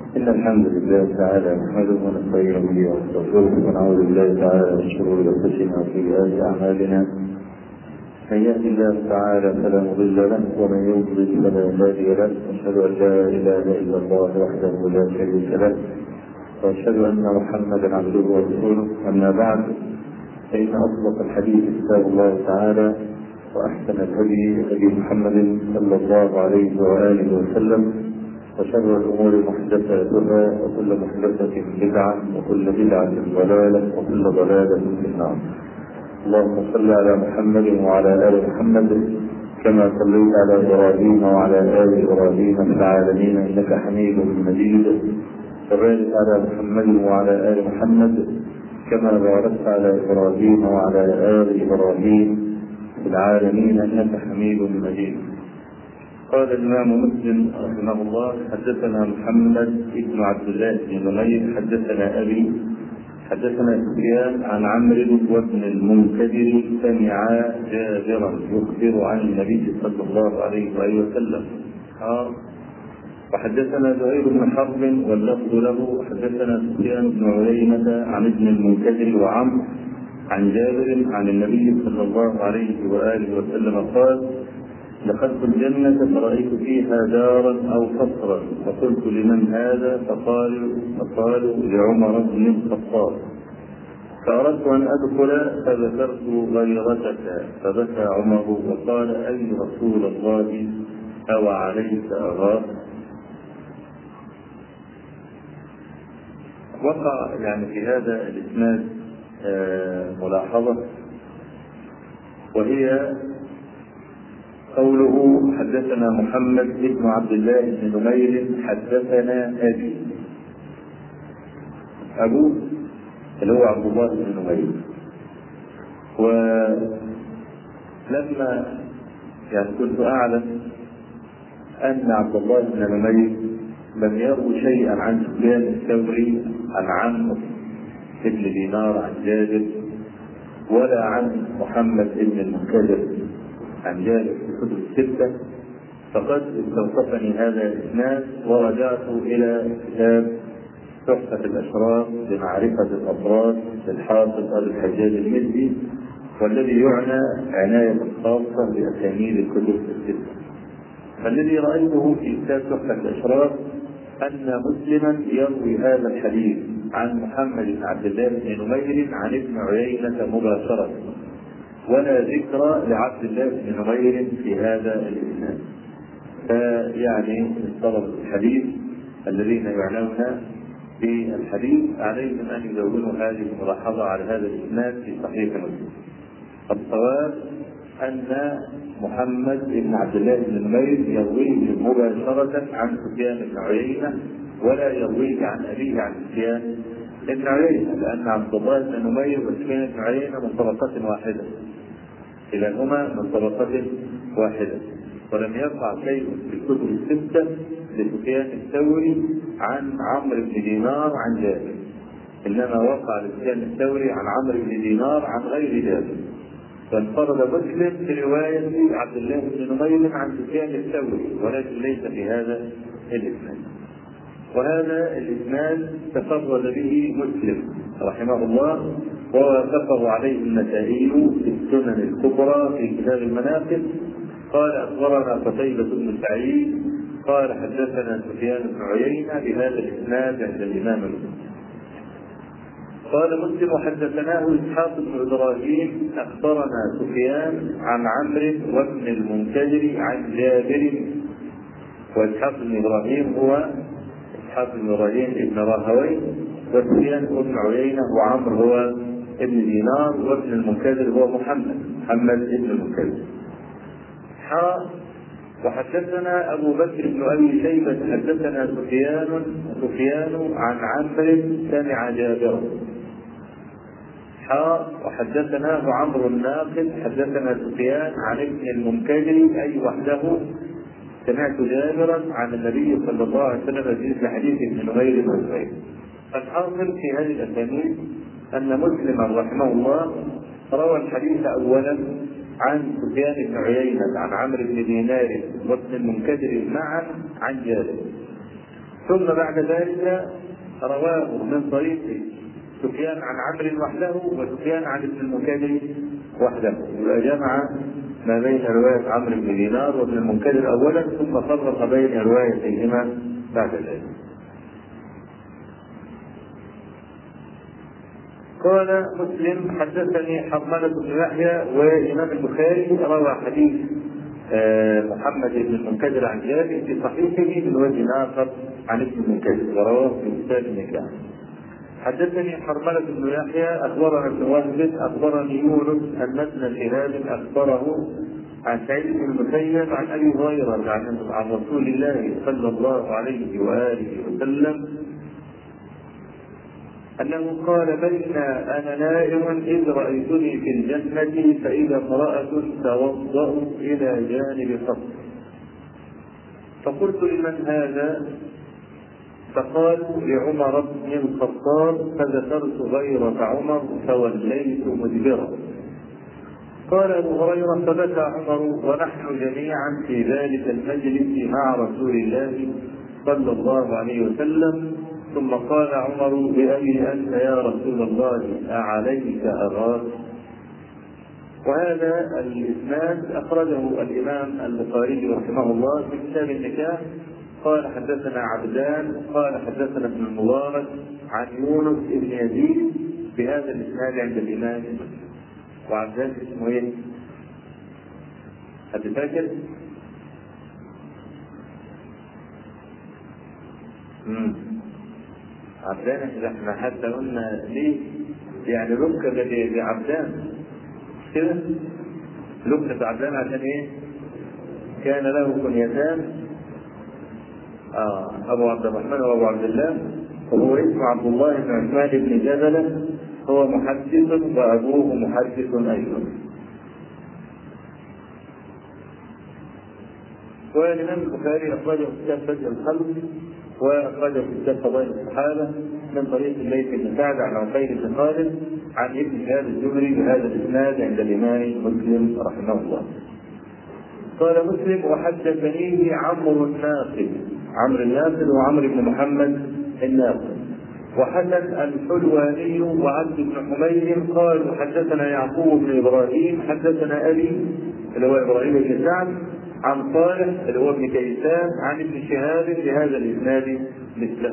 إن الحمد لله تعالى نحمده ونستعين به ونستغفره ونعوذ بالله تعالى من شرور أنفسنا وسيئات أعمالنا. من يهد الله تعالى فلا مضل له ومن يضلل فلا هادي له. أشهد أن لا إله إلا الله وحده لا شريك له وأشهد أن محمدا عبده ورسوله. أما بعد، فإن أصدق الحديث كتاب الله تعالى وأحسن الهدي هدي محمد صلى الله عليه وآله وسلم، وشر الأمور محدثاتها وكل محدثة بدعة وكل بدعة ضلالة وكل ضلالة في النار. اللهم صل على محمد وعلى آل محمد كما صليت على إبراهيم وعلى آل إبراهيم في العالمين إنك حميد مجيد، وبارك على محمد وعلى آل محمد كما باركت على إبراهيم وعلى آل إبراهيم في العالمين إنك حميد مجيد. قال الإمام مسلم رحمه الله: حدثنا محمد بن عبد الله بن نمير حدثنا أبي حدثنا سفيان عن عمرو وابن المنكدر سمع جابرا يخبر عن النبي صلى الله عليه وآله وسلم. وحدثنا زهير بن حرب واللفظ له. حدثنا سفيان بن عيينة عن ابن المنكدر وعمرو عن جابر عن النبي صلى الله عليه وآله وسلم قال: دخلت الجنة فرأيت فيها دارا أو قصرا، فقلت لمن هذا؟ فقالوا لعمر بن الخطاب. فأردت أن أدخل فذكرت غيرتك، فبكى عمر وقال: أي رسول الله أو عليك أغار؟ وقع في هذا الإسناد ملاحظة، وهي قوله: حدثنا محمد بن عبد الله بن نمير حدثنا أبي. أبوه اللي هو عبد الله بن نمير. ولما كنت أعلم أن عبد الله بن نمير لم يروي شيئا عن سفيان الثوري عن عمرو بن دينار عن جابر، ولا عن محمد بن المنكدر عن جابر في الكتب الستة، فقد استوقفني هذا الإسناد ورجعت إلى كتاب تحفة الأشراف بمعرفة الأبراز للحافظ أبي الحجاج المزي، والذي يعنى عناية خاصة بأسانيد الكتب الستة. فالذي رأيته في كتاب تحفة الأشراف أن مسلما يروي هذا الحديث عن محمد بن عبد الله بن نمير عن ابن عيينة مباشرة، ولا ذكر لعبد الله بن نمير في هذا الإسناد. طلبة الحديث الذين يعنون بالحديث عليهم أن يدونوا هذه الملاحظة على هذا الإسناد في صحيح مسلم. الصواب أن محمد بن عبد الله بن نمير يرويه مباشرة عن سفيان بن عيينة، ولا يرويه عن أبيه عن سفيان بن عيينة، لأن عبد الله بن نمير وسفيان بن عيينة من طبقة واحدة، كلاهما من طبقة واحدة. ولم يقع شيء في الكتب الستة لسفيان الثوري عن عمرو بن دينار عن جابر، إنما وقع لسفيان الثوري عن عمرو بن دينار عن غير جابر. فانفرد مسلم في رواية عبد الله بن نمير عن سفيان الثوري، ولكن ليس في هذا الإسناد. وهذا الإسناد تفرد به مسلم رحمه الله، ووافقه عليه النسائي في السنن الكبرى في كتاب المناقب. قال: أخبرنا قتيبة بن سعيد قال: حدثنا سفيان بن عيينة بهذا الإسناد عند الإمام مسلم. قال مسلم: وحدثناه إسحاق بن إبراهيم أخبرنا سفيان عن عمرو وابن المنكدر عن جابر. وإسحاق بن إبراهيم هو إسحاق بن إبراهيم ابن راهوي، وسفيان بن عيينة وعمرو هو ابن دينار، وابن المنكدر هو محمد ابن المنكدر. وحدثنا أبو بكر بن أبي شيبة حدثنا سفيان عن عمرو سمع جابرا. وحدثناه عمرو الناقد حدثنا سفيان عن ابن المنكدر أي وحده سمعت جابرا عن النبي صلى الله عليه وسلم في حديث ابن نمير بن زهير. الحاصل في هذه الأسانيد أن مسلما رحمه الله روى الحديث أولا عن سفيان بن عيينة عن عمرو بن دينار وابن المنكدر معا عن جابر، ثم بعد ذلك رواه من طريق سفيان عن عمرو وحده وسفيان عن ابن المنكدر وحده، وجمع ما بين رواية عمرو بن دينار وابن المنكدر أولا ثم فرق بين روايتيهما بعد ذلك. قال مسلم حدثني حرملة بن يحيى، وإمام البخاري روى حديث محمد بن المنكدر عن جابر في صحيحه من وجه آخر عن ابن المنكدر ورواه في كتاب النكاح. حدثني حرملة بن يحيى أخبرنا ابن وهب أخبرني يونس أن ابن شهاب أخبره عن سعيد بن المسيب عن أبي هريرة عن رسول الله صلى الله عليه وآله وسلم أنه قال: بين أنا نائم إذ رأيتني في الجنة فإذا امرأة توضأ إلى جانب صف، فقلت: لمن هذا؟ فقالوا: لعمر بن الخطاب، فذكرت غيرة عمر فوليت مدبرا. قال أبو هريرة: فبكى عمر ونحن جميعا في ذلك المجلس مع رسول الله صلى الله عليه وسلم، ثم قال عمر: بأبي أنت يا رسول الله أعليك أغار؟ وهذا الإسناد أخرجه الإمام البخاري رحمه الله في كتاب النكاح. قال حدثنا عبدان قال حدثنا ابن المبارك عن يونس بن يزيد بهذا الإسناد عند الإمام مسلم. وعبدان اسمه ايه؟ حد فاكر؟ عبدان احنا حتى قلنا ليه؟ يعني ركب بعبدان كده، لقب عبدان عشان ايه؟ كان له كنيتان، ابو عبد الرحمن وابو عبد الله، وهو اسمه عبد الله بن عثمان بن جبلة، هو محدث وابوه محدث ايضا. والامام البخاري اخرجه في كتاب بدء الخلق واخرجه في كتاب فضائل الصحابه من طريق الليث بن سعد عن عقيل بن خالد عن ابن شهاب الزهري بهذا الاسناد عند الامام مسلم رحمه الله. قال مسلم: وحدثني عمرو الناقد، عمرو الناقد وعمرو بن محمد الناقد، وحدث الحلواني وعبد بن حميد قال حدثنا يعقوب بن ابراهيم حدثنا ابي اللي هو ابراهيم بن سعد عن صالح اللي هو ابن كيسان عن ابن شهاب بهذا الاسناد مثله.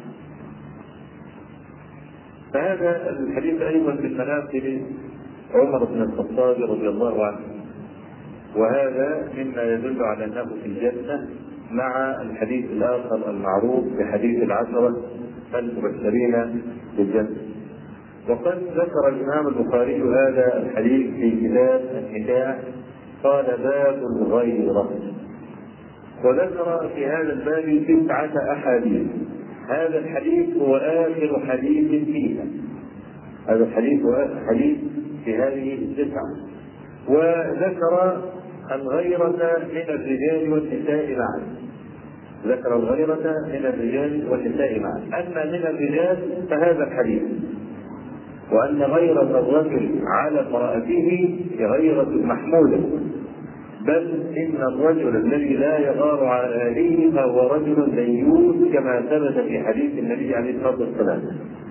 فهذا الحديث ايضا من مناقب عمر بن الخطاب رضي الله عنه، وهذا مما يدل على انه في الجنه مع الحديث الاخر المعروف بحديث العشره المبشرين بالجنه. وقد ذكر الامام البخاري هذا الحديث في كتاب النكاح، قال: باب الغيرة، وذكر في هذا الباب 9 أحاديث. هذا الحديث هو آخر حديث فيها، هذا الحديث هو آخر حديث في هذه 9. وذكر الغيرة من الرجال والنساء معا، ذكر الغيرة من الرجال والنساء معا. أما من الرجال فهذا الحديث، وأن غيرة الرجل على امرأته غيرة محمودة، بل إن الرجل الذي لا يغار على أهله فهو رجل ديوث كما ثبت في حديث النبي عليه الصلاة والسلام.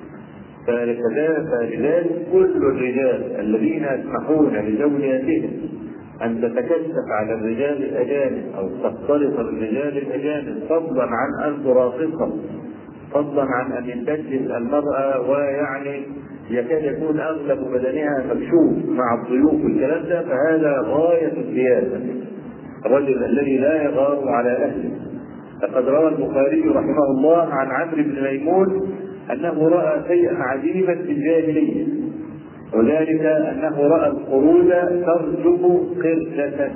فلذلك كل الرجال الذين يسمحون لزوجاتهم أن تتكشف على الرجال الأجانب أو تختلط بالرجال الأجانب، فضلا عن أن تراقصهم، فضلا عن أن تجلس المرأة ويعني يكاد يكون أغلب بدنها مكشوف مع الضيوف والكلام ده، فهذا غاية الزيادة. الرجل الذي لا يغار على أهله. لقد روى البخاري رحمه الله عن عمرو بن ميمون أنه رأى شيئا عجيبا في الجاهلية، وذلك أنه رأى القرود ترجف قردة.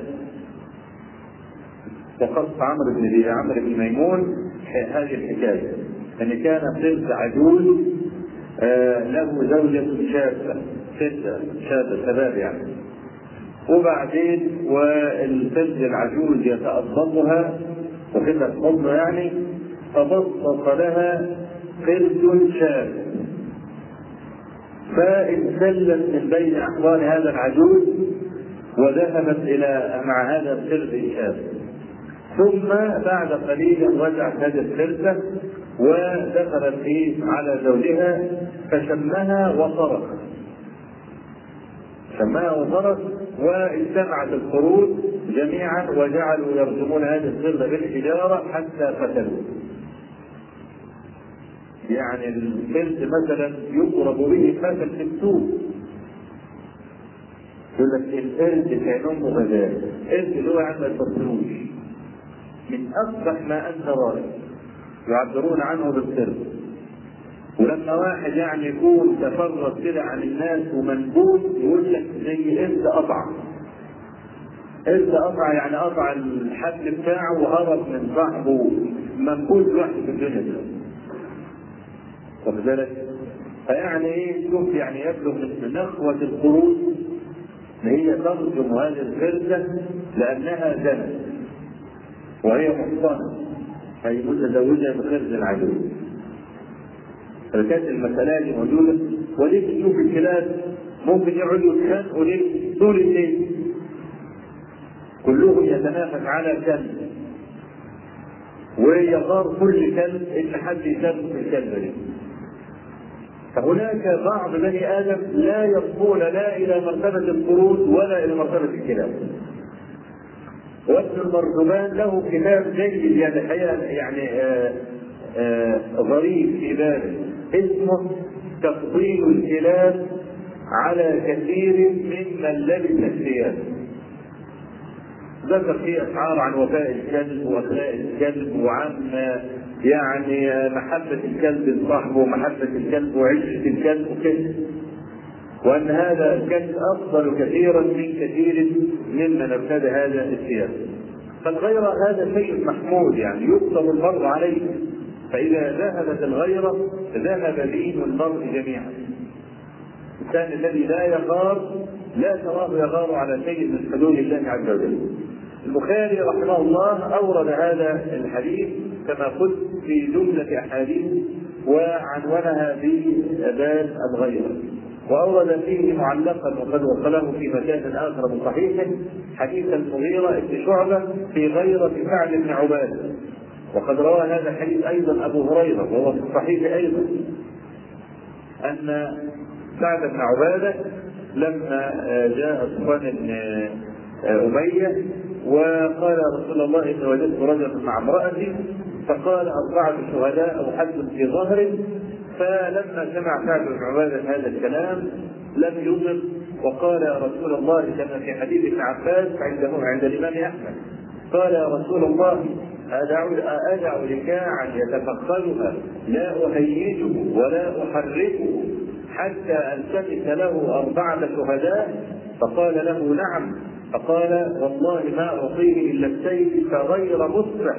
وقص عمرو بن ميمون هذه الحكاية، أن كان قرد عجوز له زوجة شابة شباب يعني، وبعدين والقرد العجوز يتأضمها وكده الحضن يعني، فبسط لها قرد شاب، فانسلت من بين أحضان هذا العجوز وذهبت إلى مع هذا القرد الشاب ثم بعد قليل رجعت هذه الخرسة ودخلت على زوجها فشمها وصرخ، واجتمعت القرود جميعا وجعلوا يرجمون هذه الخرسة بالحجارة حتى قتلوه. يعني الفرد مثلا يضرب به مثل في السوق، يقول لك الفرد كأنه غزال، الفرد اللي هو عند الفرسوش من أصبح ما أنت رأي، يعبرون عنه بالفرد. ولما واحد يعني يكون تفرد كده عن الناس ومنبوذ يقول لك زي قرد قطع، يعني قطع الحبل بتاعه وهرب من صاحبه، منبوذ لوحده في الدنيا. واخد بالك؟ فيعني شوف يعني يبلغ مثل نخوة القرود ان هي ترجم هذه الخرسة لأنها زنت وهي محصنة، هي متزوجة بخرز العدو. فكانت المسألة دي موجودة. وليه تشوف الكلاب ممكن يقعدوا يتخانقوا ليه طول الليل، كلهم يتنافس على كلب ويغار كل كلب ان حد يسبب في الكلبة دي. فهناك بعض بني آدم لا يصلون لا إلى مرتبة القرود ولا إلى مرتبة الكلاب. وابن المرزبان له كتاب جيد يعني ظريف في باله اسمه تفضيل الكلاب على كثير ممن لبس الثياب. ذكر فيه أشعار عن وفاء الكلب وأخلاق الكلب وعن يعني محبة الكلب لصاحبه ومحبة الكلب وعشرة الكلب وكده، وأن هذا الكلب أفضل كثيرا من كثير ممن ارتدى هذا الثياب. فالغيرة هذا شيء محمود يعني يكتب المرء عليه، فإذا ذهبت الغيرة ذهب دين المرء جميعا. الإنسان الذي لا يغار لا تراه يغار على شيء من حدود الله عز وجل. البخاري رحمه الله أورد هذا الحديث كما قلت في جملة أحاديث وعنونها بباب الغيرة، وأورد فيه معلقا وقد وصله في مكان آخر من صحيحه حديث المغيرة بن شعبة في غيرة سعد بن عبادة، وقد روى هذا الحديث أيضا أبو هريرة وهو في الصحيح أيضا أن سعد بن عبادة لما جاء صفوان بن أمية وقال رسول الله إن وجدت رجلا مع امرأتي، فقال 4 شهداء أو حد في ظهره. فلما سمع سعد بن عبادة هذا الكلام لم يصب وقال يا رسول الله كما في حديث ابن عباس عند الإمام أحمد، قال يا رسول الله أدع لكاعا يتفقدها لا أهيجه ولا أحركه حتى ألتمس له 4 شهداء؟ فقال له نعم. فقال والله ما أعطيه إلا السيف فغير مصبح،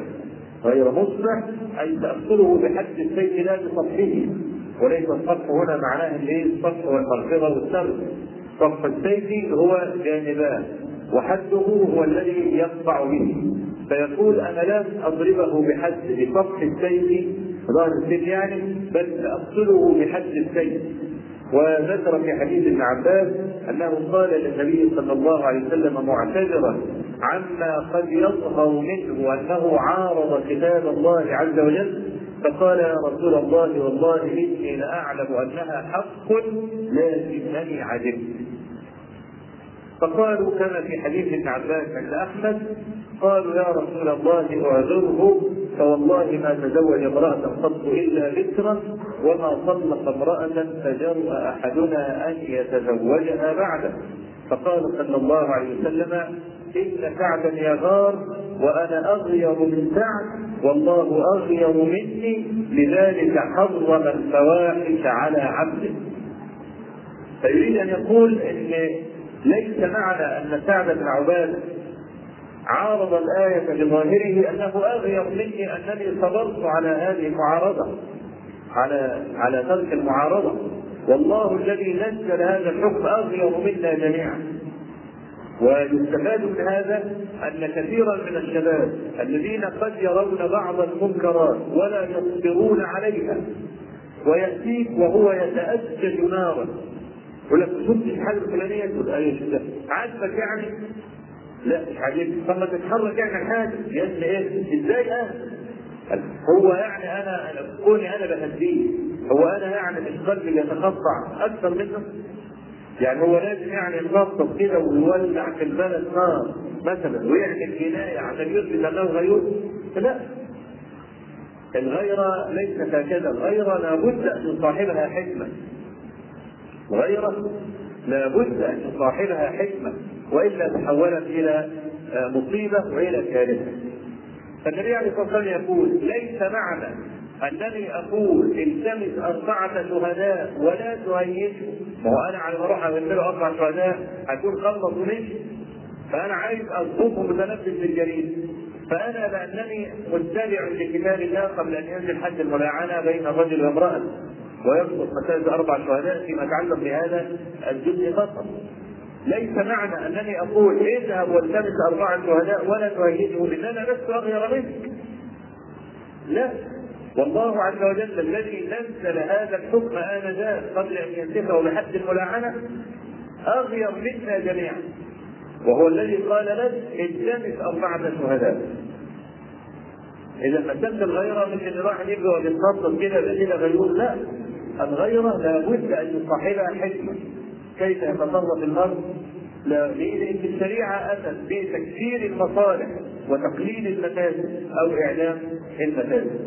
أي تأخذه بحد السيف لا بصفحه، وليس الصفح هنا معناه الصفح والمغفرة والسرد. صفح السيف هو جانبان وحده هو الذي يقطع به، فيقول أنا لا أضربه بصفح السيف ظاهر السيف يعني، بل سأقتله بحد السيف. وذكر في حديث ابن عباس أنه قال للنبي صلى الله عليه وسلم معتذرا عما قد يظهر منه أنه عارض كتاب الله عز وجل، فقال يا رسول الله والله إني لأعلم أنها حق لكنني عجبت. فقالوا كما في حديث ابن عباس عند أحمد قالوا يا رسول الله اعذره فوالله ما تزوج امرأة قط إلا بكرا وما طلق امرأة فجرؤ أحدنا أن يتزوجها بعده. فقال صلى الله عليه وسلم إن سعدا يغار وأنا أغير من سعد والله أغير مني، لذلك حرم الفواحش على عبده. فيريد أن يقول إن ليس معنى أن سعد بن عبادة عارض الآية بظاهره أنه أغير مني أنني صبرت على هذه المعارضة، على ترك المعارضة، والله الذي نزل هذا الحكم أغير منا جميعا. ويستفاد من هذا أن كثيرا من الشباب الذين قد يرون بعض المنكرات ولا يصبرون عليها ويأتيك وهو يتأجج نارا يقول لك شفت الحاله الفلانيه، تقول ايوه شفتها عاجبك يعني، لا مش عاجبني. طب ما تتحرك اعمل حاجه يا ابني. ايه ازاي هو يعني انا كوني انا بهديه، هو انا يعني مش قلبي يتقطع اكثر منه؟ يعني هو لازم يعني ينظف كده ويولع في البلد نار مثلا ويعمل جنايه عشان يثبت انه غيور؟ لا، الغيرة ليست هكذا. الغيرة لابد ان يصاحبها حكمه، الغيرة لابد ان يصاحبها حكمه، والا تحولت الى مصيبه والى كارثه. فالنبي عليه الصلاه والسلام يقول: ليس معنى انني اقول التمس 4 شهداء ولا تهيئه، ما هو انا على ما اروح اغسل 4 شهداء هكون خلص ومشي، فانا عايز اضبطهم متنفذ بالجريمه، فانا لانني متبع لكتاب الله قبل ان ينزل حد الملاعنه بين الرجل وامراه ويسقط مساله 4 شهداء فيما يتعلق بهذا الجزء فقط. ليس معنى انني اقول اذهب والتمس 4 شهداء ولا تهيئه ان انا لست اغير منك، لا، والله عز وجل الذي نزل هذا الحكم آنذاك قبل ان ينتهي بحد الملاعنه اغير منا جميعا، وهو الذي قال لك التمس 4 شهداء. اذا مسألة الغيرة مش ان الواحد يبقى ويتنطط كده بأسئلة غيور، لا، الغيرة لابد ان يصاحبها حكمة. كيف يتصرف المرء؟ لأن الشريعة أتت بتكثير المصالح وتقليل المفاسد أو إعلام المفاسد.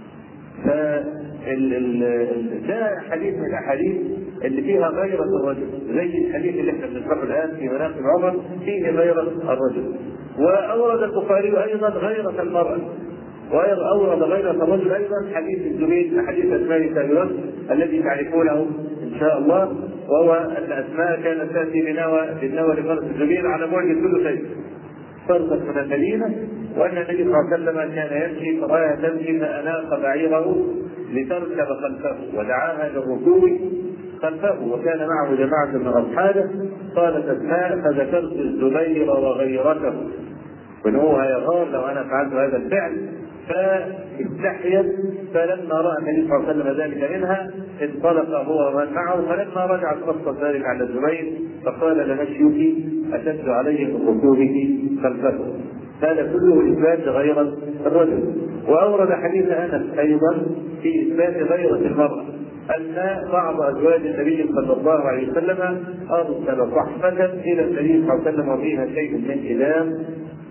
ده حديث من الأحاديث اللي فيها غيرة الرجل، زي الحديث اللي احنا بنشرحه الآن في مناقب عمر فيه غيرة الرجل. وأورد البخاري أيضا غيرة المرأة، وأورد غيرة الرجل أيضا حديث الزبير، حديث أسماء التابعات الذي تعرفونه إن شاء الله، وهو أن أسماء كانت تأتي بالنوى لفرس الزبير على بعد كل شيء فرقت من المدينة، وأن النبي صلى الله عليه وسلم كان يمشي فرأى تمشي فأناق بعيره لتركب خلفه ودعاها للركوب خلفه، وكان معه جماعة من أصحابه. قالت أسماء: فذكرت الزبير وغيرته، وأنه هيغار لو أنا فعلت هذا الفعل، فاستحيت. فلما رأى النبي صلى الله عليه وسلم ذلك منها انطلق هو ومن معه، فلما رجعت قصت ذلك على الزبير فقال: لمشيك أشد علي من ركوبك خلفه. هذا كله إثبات لغيرة الرجل. وأورد حديث أنس أيضا في إثبات غيرة المرأة، أن بعض أزواج النبي صلى الله عليه وسلم أرسل صحفة إلى النبي صلى الله عليه وسلم وفيها شيء من إدام،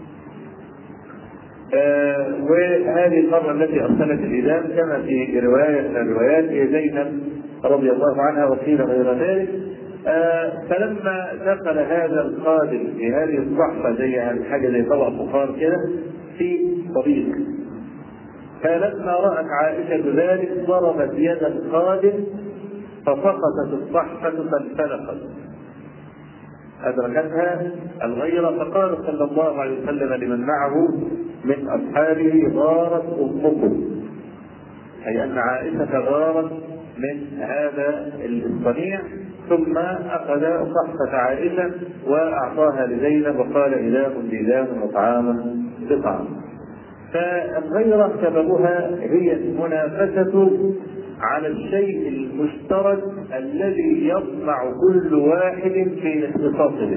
وهذه المرة التي أرسلت الإدام كما في رواية من الروايات هي زينب رضي الله عنها وقيل غير ذلك. فلما دخل هذا القادم في هذه الصحفة زي حاجة زي طبق بخار كده في طريق، فلما رأت عائشة ذلك ضربت يد القادم فسقطت الصحفة فانفلقت، أدركتها الغيرة، فقال صلى الله عليه وسلم لمن معه من أصحابه: غارت أمكم، أي أن عائشة غارت من هذا الصنيع. ثم أخذ صحفة عائشة وأعطاها لزينب وقال: إدام بإدام وطعاما بطعام. فالغيرة سببها هي المنافسة على الشيء المشترك الذي يطمع كل واحد في الاختصاص به،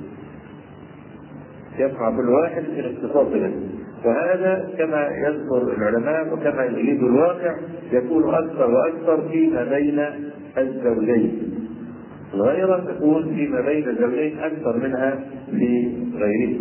يطمع كل واحد في الاختصاص به، وهذا كما يذكر العلماء وكما يريد الواقع يكون أكثر وأكثر فيما بين الزوجين. الغيرة تكون فيما بين الزوجين أكثر منها في غيره.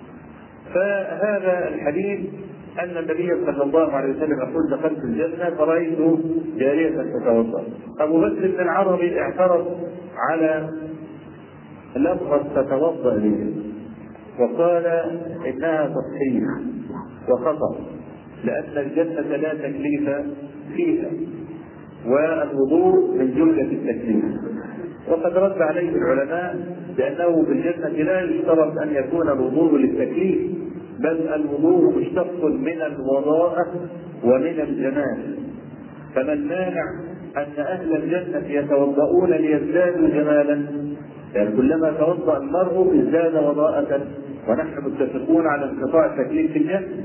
فهذا الحديث أن النبي صلى الله عليه وسلم يقول: دخلت الجنة فرأيت جارية تتوضأ. أبو بكر بن العربي اعترض على لفظة تتوضأ به وقال إنها تصحيح وخطأ، لأن الجنة لا تكليف فيها، والوضوء من جملة التكليف. وقد رد عليه العلماء بأنه في الجنة لا يشترط أن يكون الوضوء للتكليف، بل الوضوء مشتق من الوضاءة ومن الجمال. فمن مانع أن أهل الجنة يتوضؤون ليزدادوا جمالا؟ يعني كلما توضأ المرء ازداد وضاءة، ونحن متفقون على انقطاع التكليف في الجنة،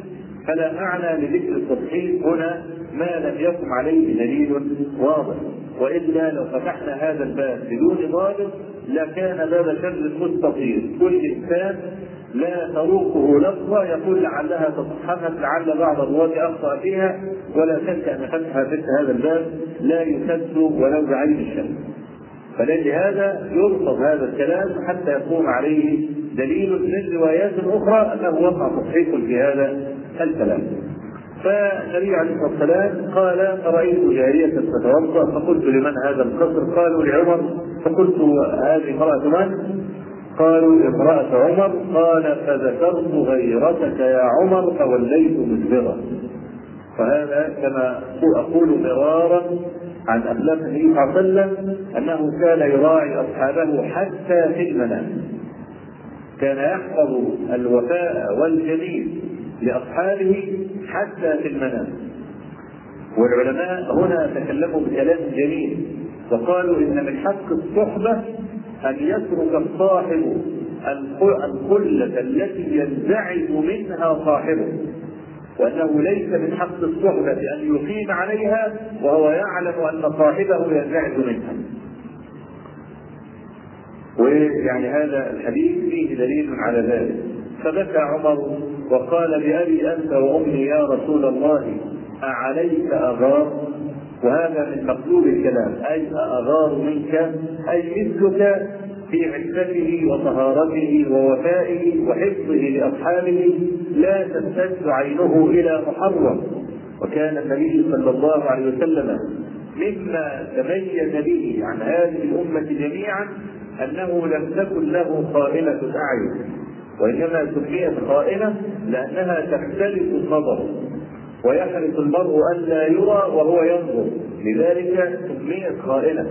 فلا معنى لذكر التصحيح هنا ما لم يقم عليه دليل واضح، والا لو فتحنا هذا الباب بدون ضابط لكان باب شر مستطيل، كل انسان لا تروقه لفظه يقول لعلها تصححت، لعل بعض الرواة اخطا فيها، ولا شك ان فتح مثل هذا الباب لا يسد ولو بعين الشمس. فلهذا يرفض هذا الكلام حتى يقوم عليه دليل من روايات اخرى انه وقع تصحيح في هذا الكلام. فالنبي عليه الصلاه والسلام قال: رايت جاريه تتوضا فقلت: لمن هذا القصر؟ قالوا: لعمر. فقلت: هذه امراه من؟ قالوا: امراه عمر. قال: فذكرت غيرتك يا عمر فوليت مدبرا. فهذا كما اقول مرارا عن اخلاق النبي صلى الله عليه وسلم انه كان يراعي اصحابه حتى في المنام، كان يحفظ الوفاء والجميل لاصحابه حتى في المنام. والعلماء هنا تكلموا بكلام جميل وقالوا ان من حق الصحبه ان يترك الصاحب الخله التي ينزعج منها صاحبه، وأنه ليس من حق الصحبة أن يقيم عليها وهو يعلم أن صاحبه ينزعج منها. ويعني هذا الحديث فيه دليل على ذلك. فبكى عمر وقال: بأبي أنت وأمي يا رسول الله أعليك أغار؟ وهذا من مقلوب الكلام، أي أغار منك، أي مثلك في عفته وطهارته ووفائه وحفظه لأصحابه لا تمتد عينه إلى محرم. وكان النبي صلى الله عليه وسلم مما تميز به عن هذه الأمة جميعا أنه لم تكن له خائنة الأعين، وإنما سميت خائنة لأنها تختلف النظر ويحرص المرء ألا يرى وهو ينظر، لذلك سميت خائنة.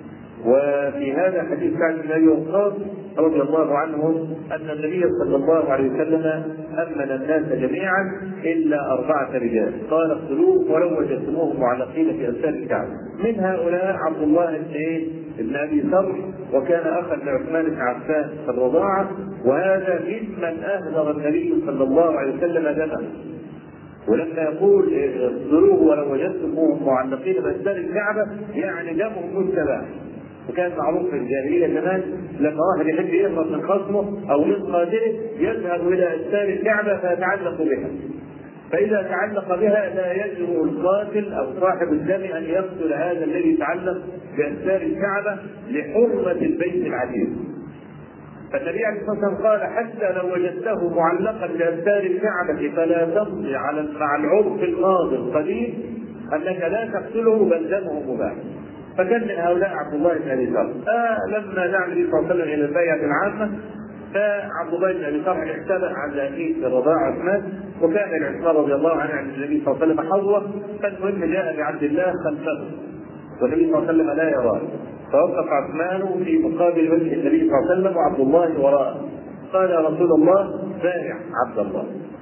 وفي هذا حديث سعد بن ابي وقاص رضي الله عنه ان النبي صلى الله عليه وسلم امن الناس جميعا الا 4 رجال، قال: اقتلوه ولو وجدتموهم معلقين في اسفل الكعبه. من هؤلاء عبد الله بن ابي ثور، وكان اخا لعثمان بن عفان في الرضاعه، وهذا ممن اهدر النبي صلى الله عليه وسلم دمه. ولما يقول اقتلوه ولو وجدتموهم معلقين في اسفل الكعبه يعني دمهم مستباح. وكان معروف في الجاهليه زمان لما واحد يحب يهرب من خصمه او من قاتله يذهب الى اسفل الكعبه فيتعلق بها، فاذا تعلق بها لا يجرؤ القاتل او صاحب الدم ان يقتل هذا الذي يتعلق باسفل الكعبه لحرمه البيت العتيق. فالنبي عليه الصلاه والسلام قال: حتى لو وجدته معلقا باسفل الكعبه فلا تمضي مع العرف الماضي القديم انك لا تقتله بل دمه مباح. فكان من هؤلاء عبد الله بن ابي ثور. لما دعا النبي صلى الله عليه وسلم الى البيعه العامه فعبد الله بن ابي ثور احتبأ عن اخيه في الرضاعه عثمان، وكان العثمان رضي الله عنه عن النبي صلى الله عليه وسلم حظوه، فالمهم جاء بعبد الله خلفه والنبي صلى الله عليه وسلم لا يراه، فوقف عثمان في مقابل وجه النبي صلى الله عليه وسلم وعبد الله وراءه، قال: يا رسول الله بايع عبد الله.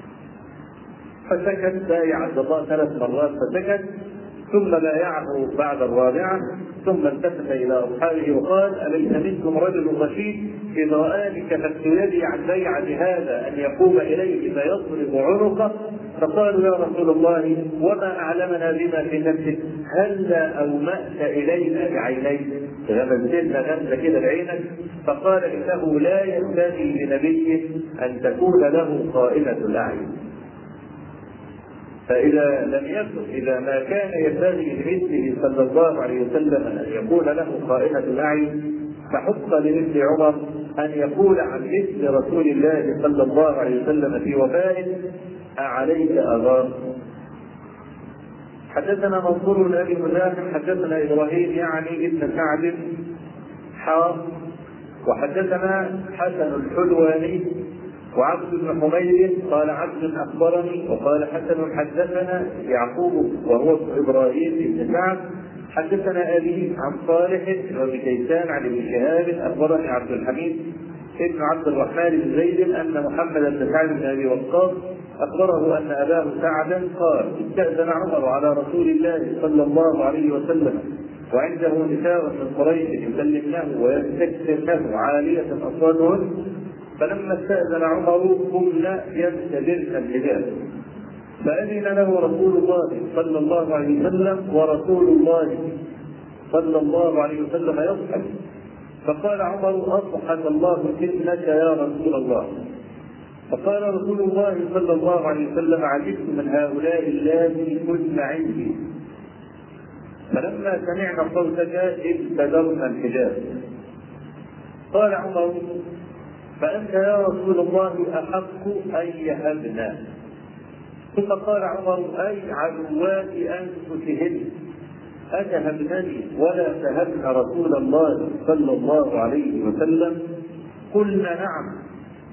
فسكت، بايع عبد الله 3 مرات فسكت، ثم بايعه بعد الرابعه، ثم التفت الى اصحابه وقال: اليس منكم رجل رشيد اذا رآني كفت يدي عن بيعه هذا ان يقوم اليه فيضرب عنقه؟ فقالوا: يا رسول الله وما اعلمنا بما في نفسك، هلا اومأت الينا بعينيك، غمزتنا غمزه كده بعينك. فقال: انه لا ينبغي لنبي ان تكون له خائنه الاعين. فإذا لم يكن، إذا ما كان ينبغي لمثله صلى الله عليه وسلم أن يكون له خائنة الأعين، فحق لمثل عمر أن يقول عن مثل رسول الله صلى الله عليه وسلم في وفائه: أعليك أغار؟ حدثنا منصور بن أبي مزاحم حدثنا إبراهيم يعني ابن سعد وحدثنا حسن الحلواني وعبد بن حميد قال: عبد اخبرني، وقال حسن حدثنا يعقوب وهو ابراهيم بن سعد حدثنا ابي عن صالح بن كيسان عن ابن شهاب اخبرني عبد الحميد ابن عبد الرحمن بن زيد ان محمد بن سعد بن ابي وقاص اخبره ان اباه سعدا قال: استأذن عمر على رسول الله صلى الله عليه وسلم وعنده نساء من قريش يكلمنه ويستكثرنه عالية اصواتهن، فلما استأذن عمر قمنا يبتدرن الحجاب، فأذن له رسول الله صلى الله عليه وسلم، ورسول الله صلى الله عليه وسلم يضحك. فقال عمر: أضحك الله فتنك يا رسول الله. فقال رسول الله صلى الله عليه وسلم: عجبت من هؤلاء اللاتي كن عندي، فلما سمعنا صوتك ابتدرنا الحجاب. قال عمر: فأنت يا رسول الله أحق أن يهبنا. ثم قال عمر: أي عدوات أنفسهن أتهبنني ولا تهبن رسول الله صلى الله عليه وسلم؟ قلنا: نعم.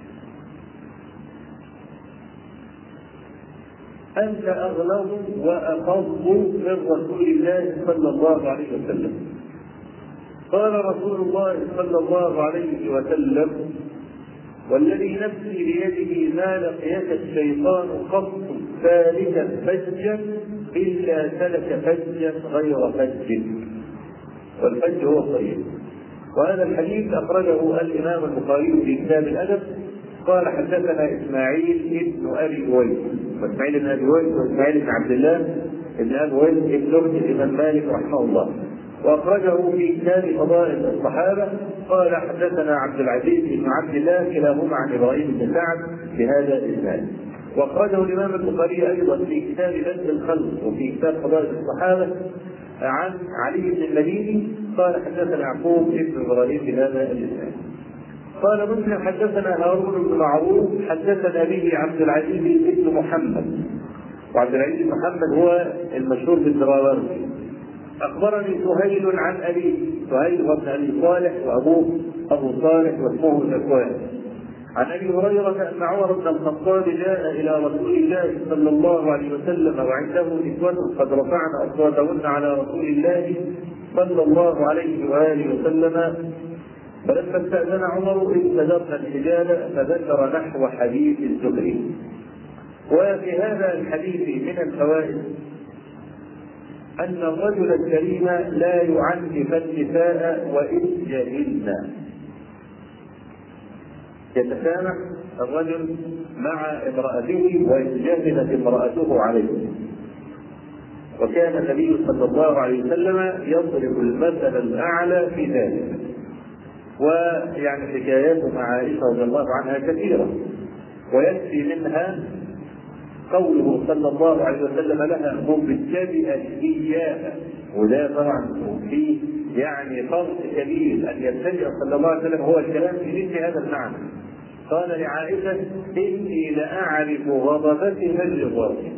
أنت أغلظ وأخف من رسول الله صلى الله عليه وسلم. قال رسول الله صلى الله عليه وسلم: والذي نفسي بيده ما لقيك الشيطان قط سالكا فجا إلا سلك فجا غير فج، والفج هو الطريق. وهذا الحديث أخرجه الإمام البخاري في كتاب الأدب. قال: حدثنا إسماعيل بن أبي أويس، وإسماعيل بن أبي أويس وإسماعيل بن عبد الله بن أبي أويس بن أخت الإمام مالك رحمه الله، وأخرجه في كتاب فضائل الصحابة. قال: حدثنا عبد العزيز بن عبد الله كلاهما عن إبراهيم بن سعد بهذا الإسناد. وأخرجه الإمام البخاري أيضا في كتاب بدء الخلق وفي كتاب فضائل الصحابة عن علي بن المديني. قال: حدثنا يعقوب بن إبراهيم بهذا الإسناد. قال مسلم: حدثنا هارون بن معروف حدثنا به عبد العزيز بن محمد، وعبد العزيز بن محمد هو المشهور بالدراوردي. أخبرني سهيل عن أبيه، سهيل بن أبي صالح وأبوه أبو صالح واسمه ذكوان، عن أبي هريرة أن عمر بن الخطاب جاء إلى رسول الله صلى الله عليه وسلم وعنده نسوة قد رفعن أصواتهن على رسول الله صلى الله عليه وآله وسلم، فلما استأذن عمر استدرنا الحجاب فذكر نحو حديث الزهري. وفي هذا الحديث من الفوائد أن الرجل الكريم لا يعنف النساء وإن جهلن. يتسامح الرجل مع امرأته وإن جهلت امرأته عليه. وكان النبي صلى الله عليه وسلم يضرب المثل الأعلى في ذلك. ويعني حكاياته مع عائشة رضي الله عنها كثيرة، ويكفي منها قوله صلى الله عليه وسلم لها: مبتدئا إياها. وده طبعا فيه يعني فرق كبير، أن يبتدئ صلى الله عليه وسلم هو الكلام في مثل هذا المعنى. قال لعائشة: إني لأعرف غضبتها الرضا.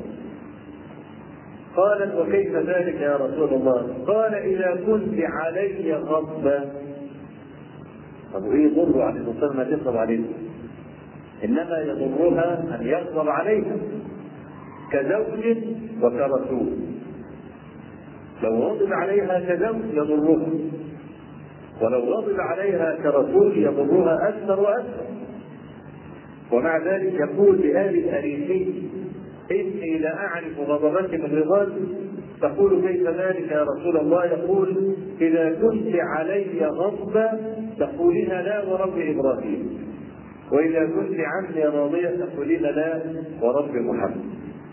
قالت: وكيف ذلك يا رسول الله؟ قال: إذا كنت علي غضبة. طب وإيه يضر عن الإنسان ما تغضب عليه؟ إنما يضرها أن يغضب عليها كزوج وكرسول. لو غضب عليها كزوج يضرها، ولو غضب عليها كرسول يضرها أكثر وأكثر. ومع ذلك يقول بآل الأريحي: إني لأعرف غضبك من رضاك. تقول: كيف ذلك يا رسول الله؟ يقول: إذا كنت علي غضبا تقولين لا ورب إبراهيم، وإذا كنت عني راضية تقولين لا ورب محمد.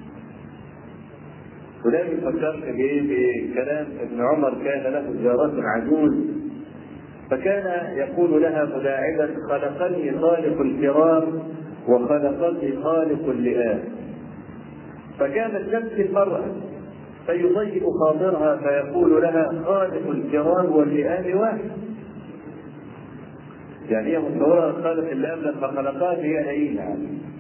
وده يفكرك بكلام ابن عمر: كان له جارة عجوز فكان يقول لها ملاعبا: خلقني خالق الكرام وخلقني خالق اللئام. فكانت تبكي المرأة فيضيق خاطرها فيقول لها: خالق الكرام واللئام واحد. يعني هي متصورة خالق اللئام لما خلقات هي هينة.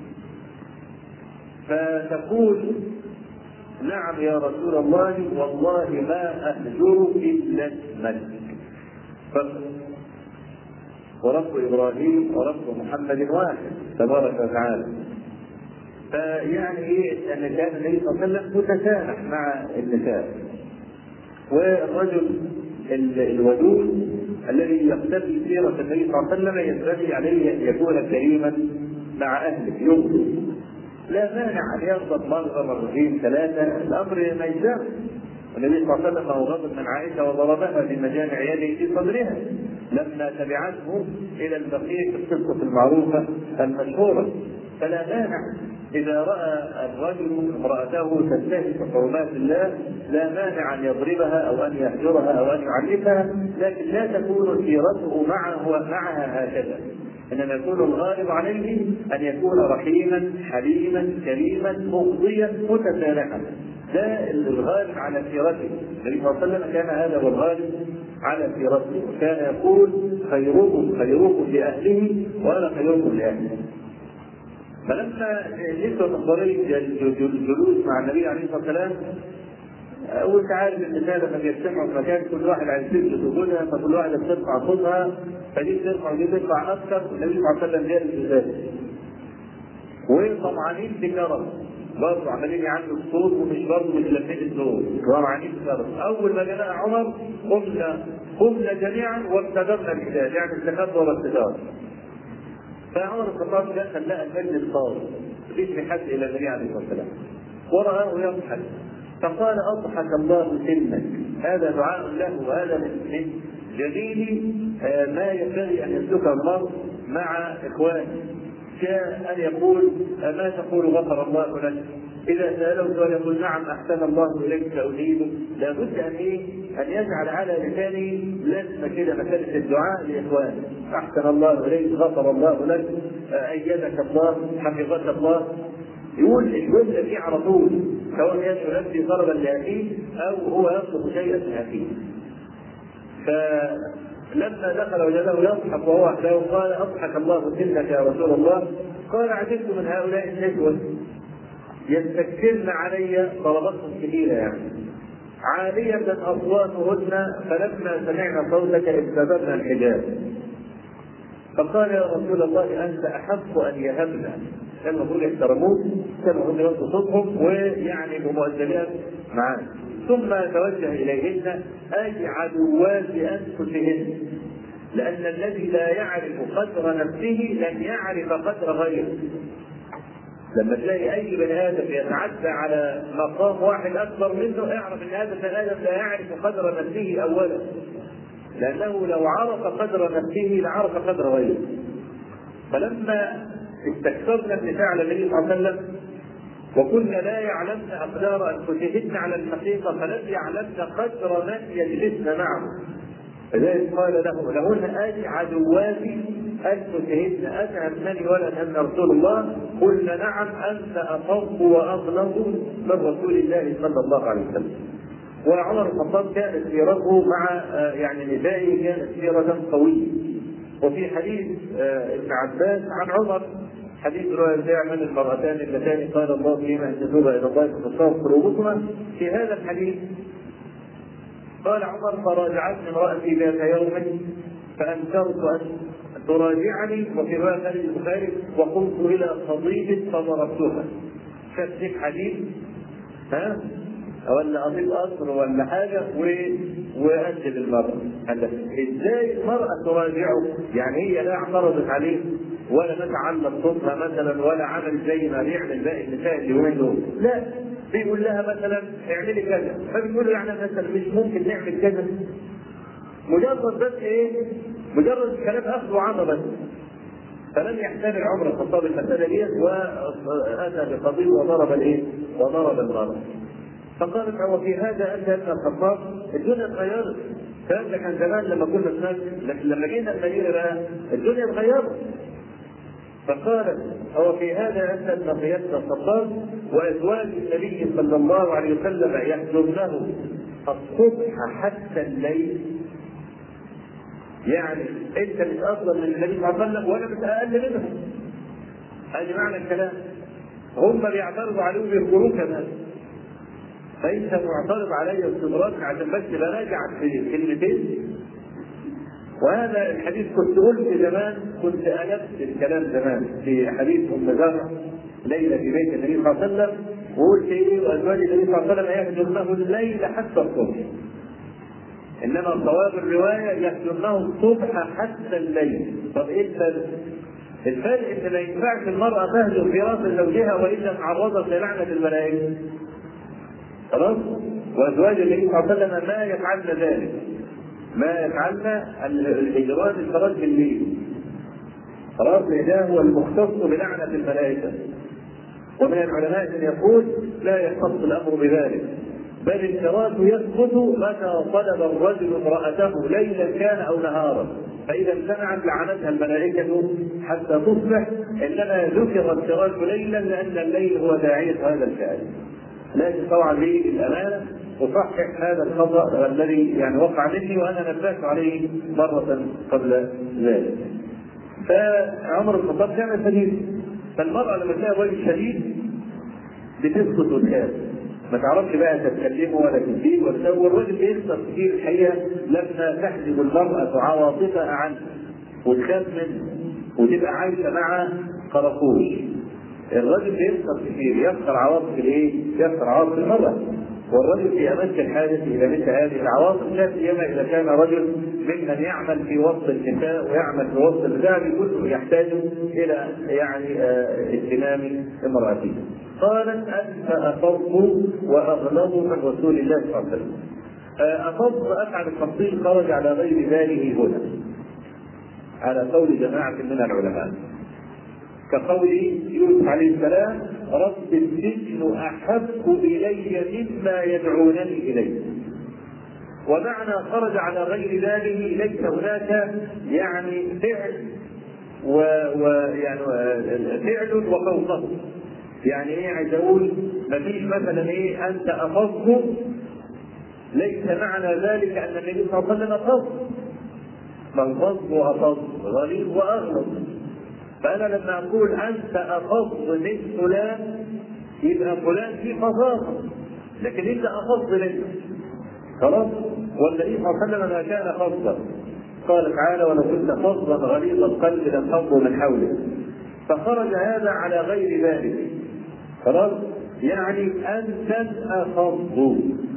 فتقول: نعم يا رسول الله، والله ما أهجر إلا اسمك فقط، ورب إبراهيم ورب محمد واحد تبارك وتعالى. فيعني إيه أن كان النبي صلى الله عليه وسلم متسامح مع النساء. والرجل الودود الذي يقتدي سيرة النبي صلى الله عليه وسلم ينبغي عليه أن يكون كريما مع أهله، يغضب. لا مانع أن يغضب مرة مرتين ثلاثة، الأمر ما يجزم. والنبي صلى الله عليه وسلم غضب من عائشة وضربها بمجامع يده في صدرها لما تبعته إلى البقيع في القصة المعروفة المشهورة. فلا مانع إذا رأى الرجل امرأته تنتهك حرمات الله لا مانع أن يضربها أو أن يهجرها أو أن يعنفها، لكن لا تكون سيرته معها هكذا، إنما يكون الغالب عليه أن يكون رحيما حليما كريما مغضيا متسامحا. ده الغالب على سيرته. النبي صلى الله عليه وسلم كان هذا هو الغالب على سيرته، وكان يقول خيركم لأهله وأنا خيركم لأهلي. فلما جئت الضريح الجلوس مع النبي عليه الصلاه والسلام، وانت عارف النساء لما بيجتمعوا في مكان كل واحد عايز يسجد وجودها، فكل واحده بترفع صوتها، فدي بترفع ودي بترفع اكثر، والنبي صلى الله عليه وسلم جالس بذلك. وطمعانين بكرم برضه عمالين يعلوا الصوت ومش برضه متلمين الصوت، طمعانين بكرم. اول ما جاء عمر قمنا جميعا وابتدرنا الحجاج، يعني استخدمنا ورا الستار. فعمر الخطاب دخل لقى المجلس فاضي، مفيش حد الى النبي عليه الصلاه والسلام، ورآه يضحك، فقال اضحك الله سنك. هذا دعاء له، وهذا من جميل ما ينبغي ان يسلكه المرء مع اخوانه، كأن يقول ما تقول غفر الله لك، إذا سأله سؤال يقول نعم أحسن الله إليك سأجيبه. لابد أن يجعل على لسانه لازمة كده مسألة الدعاء لإخوانه، أحسن الله إليك، غفر الله لك، أيدك الله، حفظك الله. يقول الجملة دي على طول، سواء يدعو نفسه طلبا لأخيه أو هو يطلب شيئا من أخيه. فلما دخل وجده يضحك وهو أحلاه قال أضحك الله سنك يا رسول الله. قال عجبت من هؤلاء النسوة يستكثرن علي طلباتهم كثيرة، يعني عالية أصواتهن، فلما سمعنا صوتك ابتدرنا الحجاب. فقال يا رسول الله أنت أحق أن يهبنا، كان المفروض يحترموك، كان المفروض يوصلوا صوتهم ويعني بمؤدبات معاه. ثم توجه إليهن أي عدوات أنفسهن، لأن الذي لا يعرف قدر نفسه لن يعرف قدر غيره. لما تلاقي أي بني آدم يتعدى على مقام واحد أكبر منه، اعرف أن هذا البني آدم لا يعرف قدر نفسه أولا، لأنه لو عرف قدر نفسه لعرف قدر غيره. فلما استكثرنا النساء على النبي صلى الله عليه وسلم وكنا لا يعلمن أقدار أنفسهن على الحقيقة، فلم يعلمن قدر من يجلسن معه، فذلك قال لهن آتي عدواتي أنفسهن أتهمني ولا تهمن رسول الله؟ قلنا نعم أنت أصب وأغلظ من رسول الله صلى الله عليه وسلم. وعمر الخطاب كانت سيرته مع يعني نسائه كانت سيرة قوية. وفي حديث ابن عباس عن عمر، حديث رواية من المرأتان اللتان قال الله فيما ان تتوبا الى الله فتطهر قلوبكما. في هذا الحديث قال عمر فراجعتني امرأتي ذات يوم فأنكرت أن تراجعني، وفي رواية البخاري وقمت إلى خضيب فضربتها. شفت حديث ولا أضيف أسر ولا حاجة وأنزل المرأة. إزاي المرأة تراجعه؟ يعني هي لا اعترضت عليه ولا تتعلم صوتها مثلا ولا عمل زي ما بيعمل باقي النساء اليومين دول، لا، بيقول لها مثلا اعملي كذا، فبيقول له يعني مثلا مش ممكن نعمل كذا، مجرد بس مجرد كلام اخذ وعطى بس. فلم يحتمل عمر الخطاب المساله دي واتى بقضيب وضرب المرأة. فقالت هو في هذا انت ابن الخطاب الدنيا اتغيرت، كان زمان لما كنا هناك، لكن لما جينا المدينه بقى الدنيا اتغيرت. فقالت هو في هذا انت ابن الخطاب وازواج النبي صلى الله عليه وسلم يحضرنه الصبح حتى الليل، يعني انت مش افضل من النبي صلى الله عليه وسلم ولا مش اقل منه. هذا معنى الكلام. هم بيعترضوا عليه ويذكروه كمان، فانت معترض علي استدراك عشان بس براجع في كلمتين. وهذا الحديث كنت قلت زمان، كنت ألفت الكلام زمان في حديث أم زرع ليلة في بيت النبي صلى الله عليه وسلم، وقلت وأزواج النبي صلى الله عليه وسلم يحجرنه الليل حتى الصبح، إنما صواب الرواية يحجرنه الصبح حتى الليل. طب إيه الفرق؟ الفرق إن ما ينفعش المرأة تهجر في راس زوجها وإلا تعرضت للعنة الملائكة. خلاص؟ وأزواج النبي صلى الله عليه وسلم ما يفعلن ذلك، ما يفعلن الهجرات الفرج بالليل. خلاص، ده هو المختص بلعنة الملائكة. ومن العلماء من يقول لا يختص الأمر بذلك، بل الفراش يسقط متى طلب الرجل امرأته ليلا كان أو نهارا، فإذا امتنعت لعنتها الملائكة حتى تصبح، إنما ذكر الفراش ليلا لأن الليل هو داعية هذا الفعل. لكن طبعا لي الأمانة أصحح هذا الخطأ الذي يعني وقع مني وأنا نبهت عليه مرة قبل ذلك. فعمر الخطاب كان شديد، فالمرأة لما تلاقي رجل شديد بتسكت وتخاف، ما تعرفش بقى تتكلمه ولا تجيب ولا تسوي. الرجل بيخسر كتير الحقيقة لما تحجب المرأة عواطفها عنه وتخاف منه وتبقى عايشة مع قرقوش. الرجل بيخسر كتير، يخسر عواطف الايه؟ يخسر عواطف المرأة، والرجل في امس الحاجه الى مثل هذه العواطف، لا سيما اذا كان رجل ممن يعمل في وسط النساء ويعمل في وسط الرجال، كله يحتاج الى يعني اهتمام امراته. قالت انت افضل واغلظ من رسول الله صلى الله عليه وسلم. افضل افعل التفصيل خرج على غير ذلك هنا على قول جماعه من العلماء، كقول يوسف عليه السلام رب السجن احب الي مما يدعونني اليه. ومعنى خرج على غير ذلك ليس هناك يعني فعل ويعني فعل وفوقه. يعني ايه عايز اقول؟ مفيش مثلا ايه انت افضل، ليس معنى ذلك ان النبي صلى الله عليه وسلم افضل، بل فضل وافضل غليظ واغلظ. فأنا لما أقول أنت أفضل من فلان يبقى فلان فيه فظاظة، لكن أنت أفضل منه خلاص. والنبي صلى الله عليه وسلم ما كان فضلا، قال تعالى ولو كنت فظا غليظ القلب لانفضوا من حولك. فخرج هذا على غير ذلك خلاص، يعني أنت أفضل،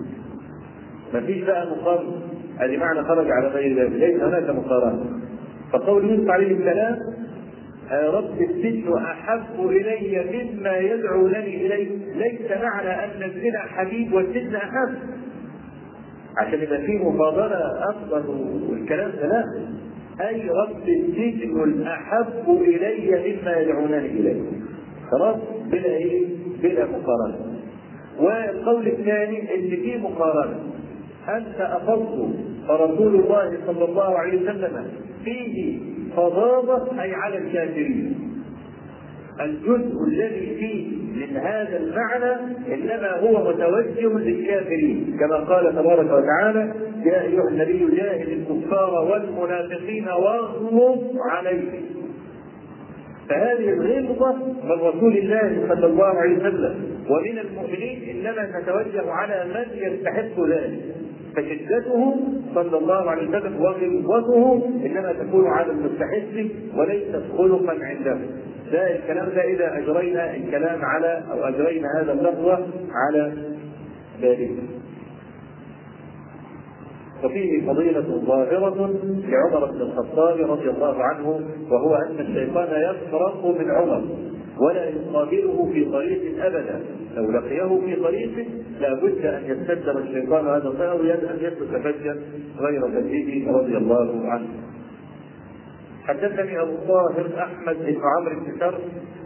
مفيش بقى مقارنة. هذه معنى خرج على غير ذلك، ليس هناك مقارنة. فقول يوسف عليه السلام رب السجن احب الي مما يدعونني اليه، ليس معنى ان الزنا حبيب والسجن احب عشان يبقى فيه مفاضله افضل والكلام ده، لا. اي رب السجن الاحب الي مما يدعونني اليه خلاص، بلا ايه؟ بلا مقارنه. والقول الثاني اللي فيه مقارنه، انت افضل فرسول الله صلى الله عليه وسلم فيه فظاظة أي على الكافرين. الجزء الذي فيه من هذا المعنى إنما هو متوجه للكافرين، كما قال تبارك وتعالى يا أيها النبي جاهد الكفار والمنافقين واغلظ عليهم. فهذه الغلظة من رسول الله صلى الله عليه وسلم ومن المؤمنين إنما تتوجه على من يستحق ذلك، فشدته صلى الله عليه وسلم وغلظته انما تكون على المستحق وليست خلقا عنده. ده الكلام ده اذا اجرينا الكلام على او اجرينا هذا اللفظ على ذلك. وفيه فضيلة ظاهرة لعمر بن الخطاب رضي الله عنه، وهو ان الشيطان يفرق من عمر ولا يقابله في طريق ابدا، لو لقيه في طريقه لابد ان يستدر الشيطان هذا الطريق وان يسلك فجا غير فجه رضي الله عنه. حدثني ابو الطاهر احمد بن عمرو بن شر.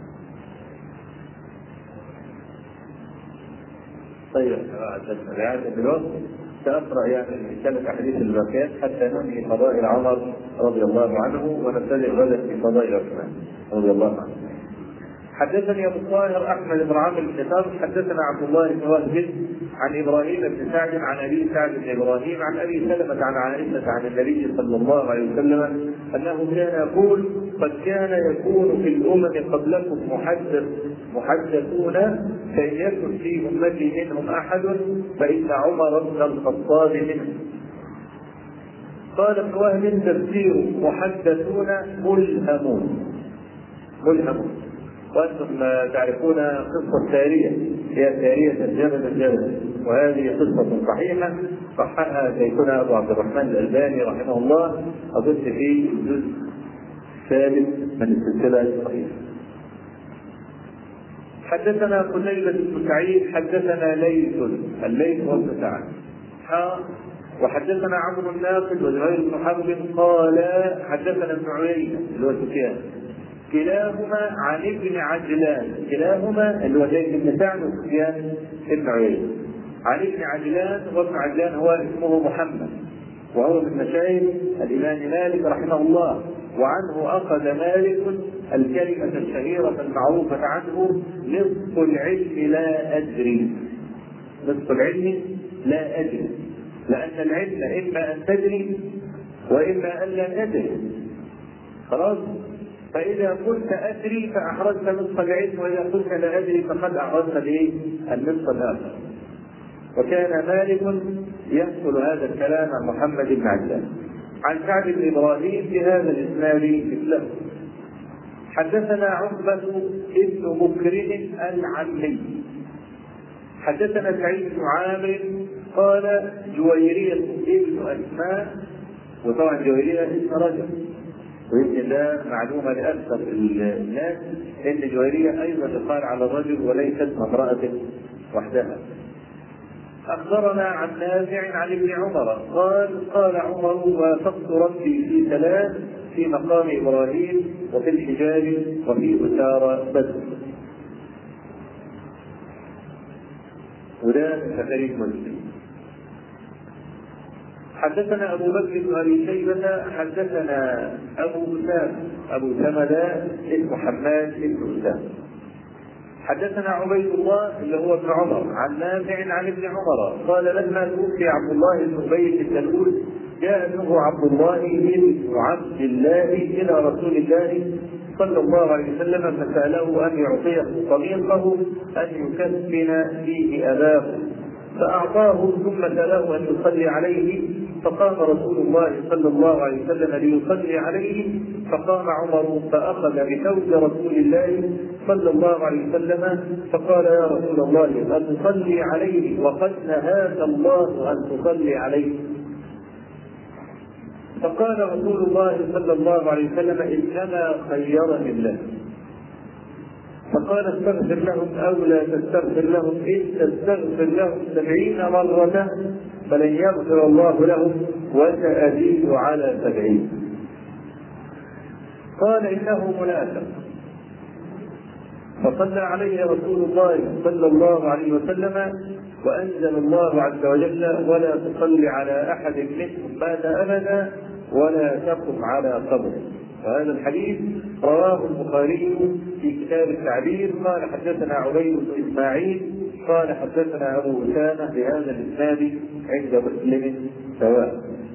طيب رعاية بالوقت سأقرأ يعني 3 أحاديث الباقيات حتى ننهي فضائل عمر رضي الله عنه ونبتدئ غدا في فضائل عثمان رضي الله عنه. حدثني ابو الطاهر احمد بن عمرو بن شر حدثنا عبد الله بن وهب عن ابراهيم بن سعد عن ابي سعد بن ابراهيم عن ابي سلمة عن عائشة عن النبي صلى الله عليه وسلم انه كان يقول قد كان يكون في الامم قبلكم محدثون فان يكن في امتي منهم احد فان عمر بن الخطاب منهم. قال ابن وهب تفسير محدثون ملهمون. وأنتم تعرفون قصة سارية، هي سارية الجبل، وهذه قصة صحيحة صححها شيخنا أبو عبد الرحمن الألباني رحمه الله أظن في الجزء الثالث من السلسلة الصحيحة. حدثنا قتيبة بن سعيد حدثنا الليث وابن سعد وحدثنا عمرو الناقد وزهير بن حرب قال حدثنا ابن عيينة اللي هو سفيان كلاهما عن ابن عجلان، كلاهما اللي هو زيد بن سعد وسفيان بن عيينة، عن ابن عجلان، وابن عجلان هو اسمه محمد وهو من مشايخ الإمام مالك رحمه الله، وعنه أخذ مالك الكلمة الشهيرة المعروفة عنه: نصف العلم لا أدري. نصف العلم لا أدري، لأن العلم إما أن تدري وإما أن لا تدري. خلاص؟ فإذا قلت أدري فأحرزت نصف العلم، وإذا قلت لا أدري فقد أحرزت النصف الآخر. وكان مالك ينقل هذا الكلام عن محمد بن عجلان عن سعد بن إبراهيم بهذا الإسناد مثله: حدثنا عقبة بن مكرم العمي حدثنا سعيد بن عامر قال: جويرية ابن أسماء، وطبعا جويرية اسم رجل، ويمكن ده معلومة لأكثر الناس إن جويرية أيضا يقال على الرجل وليست امرأة وحدها. أخبرنا عن نافع عن ابن عمر قال: قال عمر: وافقت ربي في ثلاث: في مقام إبراهيم، وفي الحجاز، وفي أسارى بدر. وده من تاريخ مسلم. حدثنا أبو بكر بن أبي شيبة حدثنا أبو أسامة ده اسمه حماد بن أسامة. حدثنا عبيد الله اللي هو ابن عمر عن نافع عن ابن عمر قال: لما توفي عبد الله بن أبي بن سلول جاء ابنه عبد الله بن عبد الله إلى رسول الله صلى الله عليه وسلم فسأله أن يعطيه طريقه أن يكفن فيه أباه، فأعطاه ثم سأله أن يصلي عليه، فقام رسول الله صلى الله عليه وسلم ليصلي عليه، فقام عمر فأخذ بثوب رسول الله صلى الله عليه وسلم فقال: يا رسول الله، أتصلي عليه وقد نهاك الله أن تصلي عليه؟ فقال رسول الله صلى الله عليه وسلم: إنما خيرني الله. فقال: استغفر لهم أو لا تستغفر لهم، إن تستغفر لهم 70 مرة فلن يغفر الله لهم، وسأزيد على 70. قال: إنه منافق. فصلى عليه رسول الله صلى الله عليه وسلم، وأنزل الله عز وجل: ولا تصلي على أحد منهم مات أبدا ولا تقم على قبره. وهذا الحديث رواه البخاري في كتاب التعبير. قال: حدثنا عبيد بن إسماعيل قال: حدثنا أبو أسامة بهذا الإسناد عند مسلم سواء.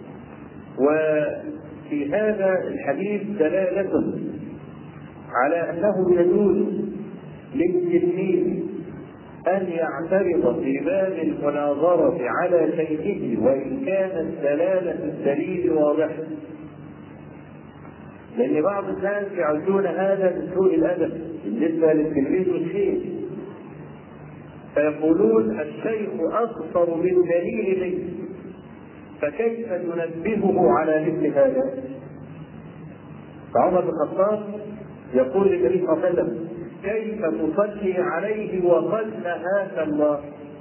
وفي هذا الحديث دلالة على أنه يجوز للتلميذ أن يعترض في باب المناظرة على شيخه وإن كانت دلالة الدليل واضحة، لأن بعض الناس يعدون هذا من سوء الأدب بالنسبة للتلميذ والشيخ، فيقولون: الشيخ أكثر بالدليل منه، فكيف ننبهه على مثل هذا؟ فعمر بن الخطاب يقول للنبي صلى الله عليه وسلم: كيف تصلي عليه وقد نهاك الله؟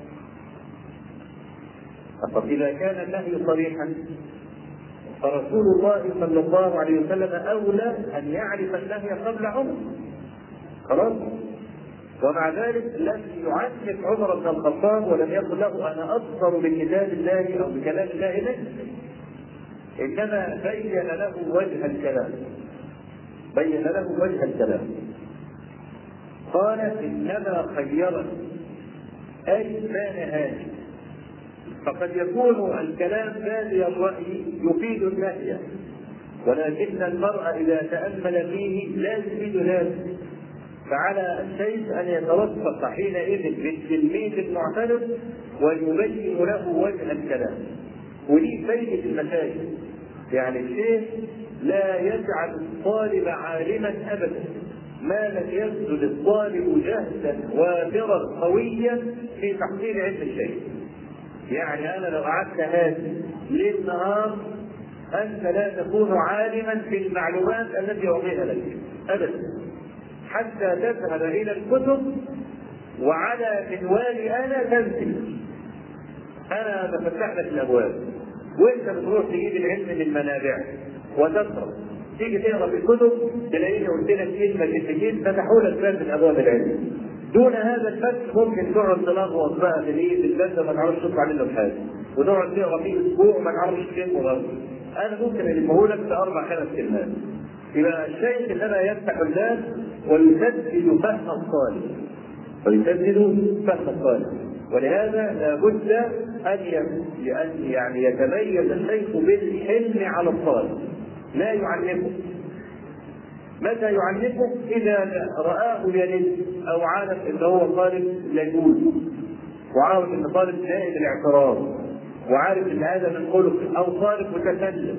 فقد إذا كان النهي صريحا فرسول الله صلى الله عليه وسلم أولى أن يعرف النهي قبل عمر. خلاص؟ ومع ذلك لم يعنف عمر بن الخطاب ولم يقل له: أنا أبصر بكتاب الله أو بكلام الله منه، إنما بين له وجه الكلام، بين له وجه الكلام. قال: إنما خيرني أي ما نهاني. فقد يكون الكلام بادي الرأي يفيد النهي، ولكن المرء إذا تأمل فيه لا يفيد ذلك، فعلى الشيخ أن يتوفق حينئذ بالتلميذ المعترض ويبين له وجه الكلام. ودي فايدة المشايخ، يعني الشيخ لا يجعل الطالب عالما أبدا ما لم يبذل الطالب جهدا وافرا قويا في تحصيل علم الشيء. يعني أنا لو قعدت هادي ليل نهار أنت لا تكون عالما في المعلومات التي أعطيها لك أبدا، حتى تذهب إلى الكتب وعلى منوالي أنا تنزل. أنا بفتح لك الأبواب وأنت بتروح تجيب العلم من المنابع وتقرأ، تيجي تقرأ في الكتب تلاقيني قلت لك كلمه فتحوا لك باب من ابواب العلم. دون هذا الفتح ممكن تقعد تلغوص بقى في البلد ما تعرفش تطلع منه بحاجه، وتقعد تقرا فيه اسبوع وما تعرفش كلمه غلط. انا ممكن الفه لك في 4-5 كلمات. يبقى الشيخ انما يفتح الناس ويسدد فهم الطالب. ولهذا لابد ان يعني يتميز الشيخ بالحلم على الطالب، لا يعنفه. متى يعنفه؟ اذا رآه يلد او عارف ان هو طالب لجوز، وعارف ان طالب زائد الاعتراض، وعارف ان هذا من خلق، او طالب متكلم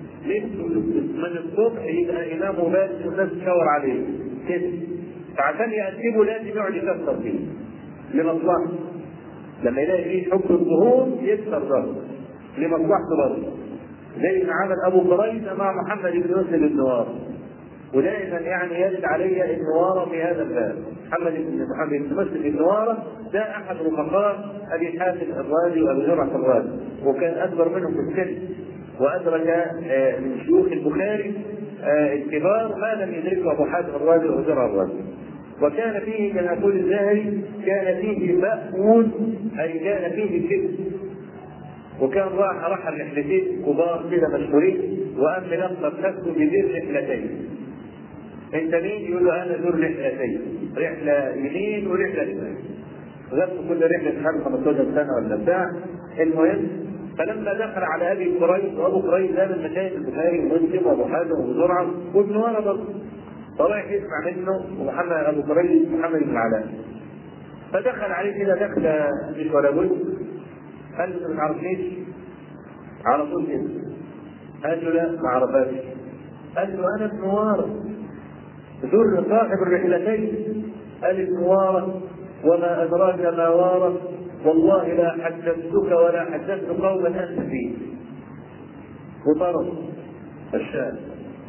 من الصبح يبقى امامه بارد والناس تشاور عليه كده، فعشان يأدبه لازم يقعد يكسر فيه لمصلحته. لما يلاقي فيه حكم الظهور يكسر ظهره لمصلحته برضه، زي ما عمل ابو قريظة مع محمد بن يوسف النوار. ودائما يعني يرد علي النوارة في هذا الباب. محمد بن يوسف النوار ده احد رفقاء ابي حاتم الرازي وابي زرعة الرازي، وكان اكبر منهم في السن، وادرك من شيوخ البخاري الكبار ما لم يدركه ابو حاتم الرازي وابو زرعة الرازي. وكان فيه كما يقول الزاهري كان فيه مأمون، اي كان فيه كذب. وكان راح الرحلتين كبار كده مشهورين، وقام ملقب نفسه بذي الرحلتين. انت مين؟ يقول له انا ذو الرحلتين، رحله يمين ورحله شمال. غزوا كل رحله مش 15 سنه ولا بتاع. المهم فلما دخل على ابي قريظ، وابو قريظ ده من مشايخ البخاري ومسلم وابو حاتم وابو زرعه وابن ورا برضه، فرايح يسمع منه ومحمد ابو قريظ محمد بن علاء. فدخل عليه كده دخله مش ولا بد، قال له ما تعرفنيش؟ على طول كده قال له لا ما اعرفكش. قال له انا ابن وارث ذو صاحب الرحلتين. قال ابن وارث وما ادراك ما وارث، والله لا حدثتك ولا حدثت قوما انت فيه. وطرد الشام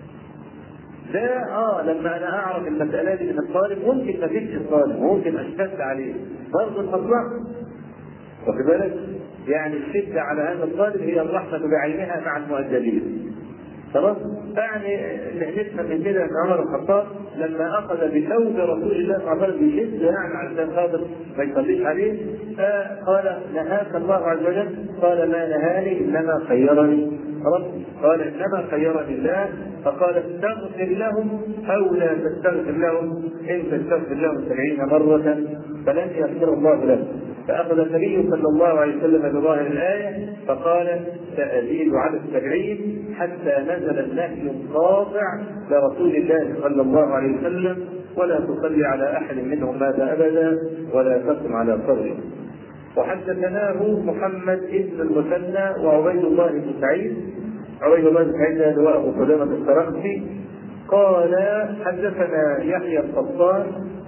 ده. لما انا اعرف المساله دي من الطالب ممكن ما فيش الطالب، ممكن اشتد عليه برضه المصلحه، واخد بالك؟ يعني الشده على هذا الطالب هي الرحمه بعينها مع المؤدبين. خلاص؟ يعني نفهم من كده ان عمر الخطاب لما اخذ بثوب رسول الله صلى الله عليه وسلم بشده يعني عشان خاطر ما يصليش عليه، فقال نهاك الله عز وجل. قال ما نهاني انما خيرني ربي. قال انما خيرني الله. فقال استغفر لهم او لا تستغفر لهم، ان تستغفر لهم 70 مره فلن يغفر الله لهم. فأخذ النبي صلى الله عليه وسلم بظاهر الآية فقال سأزيد على 70 حتى نزل النهي القاطع لرسول الله صلى الله عليه وسلم ولا تصلي على أحد منهم مات أبدا ولا تقم على صدره. وحدثناه محمد بن المثنى وعبيد الله بن سعيد. عبيد الله بن سعيد هو أبو قدامة السرخسي قال حدثنا يحيى القطان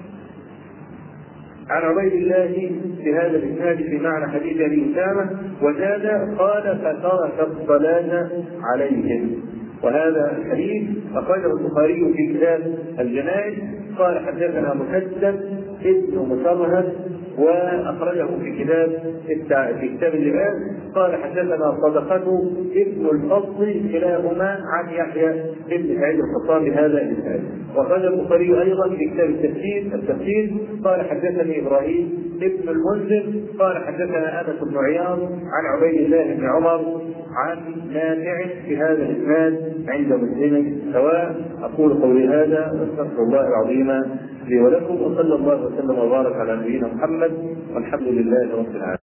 عن عبيد الله بهذا الاسناد في معنى حديث ابي اسامه، وزاد قال فترك الصلاه عليهم. وهذا الحديث اخرجه البخاري في كتاب الجنائز. قال حدثنا مسدد ابن مسرهد واخرجه في كتاب اللباس. قال حدثنا صدقته ابن الفضل كلاهما عن يحيى بن سعيد القطان بهذا الاسناد. وخرج البخاري ايضا في كتاب التفسير قال حدثني ابراهيم ابن المنذر قال حدثنا انس بن عياض عن عبيد الله بن عمر عن نافع في هذا الاسناد عند مسلم سواء. اقول قولي هذا واستغفر الله العظيم لي ولكم، وصلى الله وسلم وبارك على نبينا محمد والحمد لله رب العالمين.